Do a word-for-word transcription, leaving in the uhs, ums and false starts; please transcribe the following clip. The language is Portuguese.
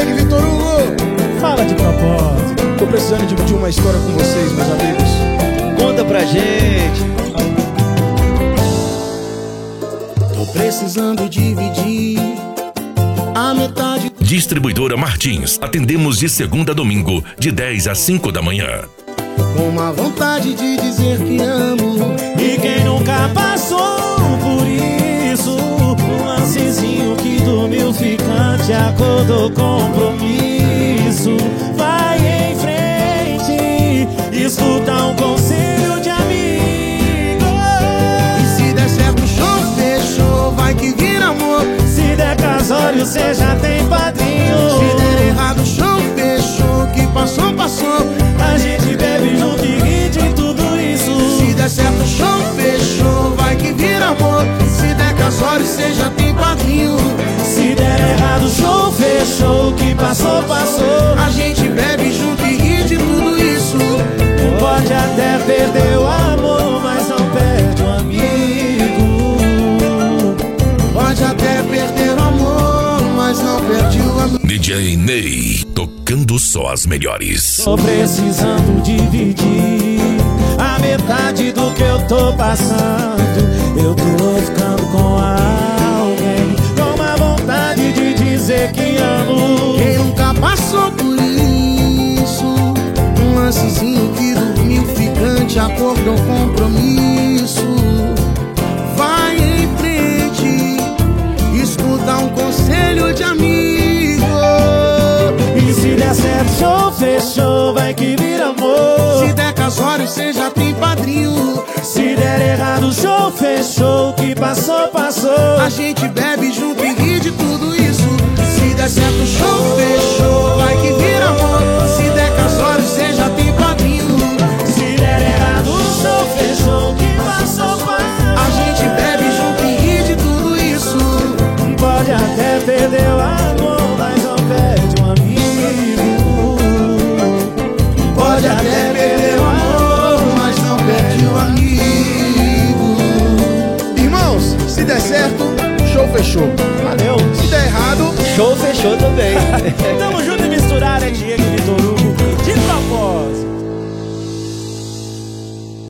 Diego e Vitor Hugo. Fala de propósito. Tô precisando dividir uma história com vocês, meus amigos. Conta pra gente. Tô precisando dividir a metade. Distribuidora Martins. Atendemos de segunda a domingo, de dez às cinco da manhã. Com uma vontade de dizer que amo. E quem nunca passou por isso? Um lancezinho que dormiu ficante, acordou compromisso. Vai em frente, escuta um conselho de amigo. E se der certo, show, fechou, vai que vira amor. Se der casório, cê já tem padrinho. Se der errado, show, fechou, que passou, passou. A gente bebe junto e ri de tudo isso. Se der certo, show, fechou, vai que vira amor. Se der casório, cê já tem padrinho. Se der errado, show, fechou, que passou, passou. A gente bebe junto e ri de tudo isso. Pode até perder o amor, mas não perde o amigo. Pode até perder o amor, mas não perde o amigo. D J Ney, tocando só as melhores. Tô precisando dividir a metade do que eu tô passando. Eu tô ficando com alguém, com uma vontade de dizer que amo. Quem nunca passou por isso? Um lancezinho que dormiu ficante, acordou compromisso. Vai em frente, escuta um conselho de amigo. E se der certo, show, fechou, vai que vira amor. Se der casório, cê já tem padrinho. Se der errado, show, fechou, que passou, passou. A gente bebe junto e ri de tudo isso. Se der certo, show, fechou, vai que vira amor. Se der casório, cê já tem padrinho. Se der errado, show, fechou, que passou, passou. A gente bebe junto e ri de tudo isso. Pode até perder o amor, mas não perde um amigo. Pode até perder o amor, mas não perde o amigo. Irmãos, se der certo, show, fechou. Valeu. Se der errado, Show, fechou também. Tamo junto e misturado, é Diego e Vitor Hugo.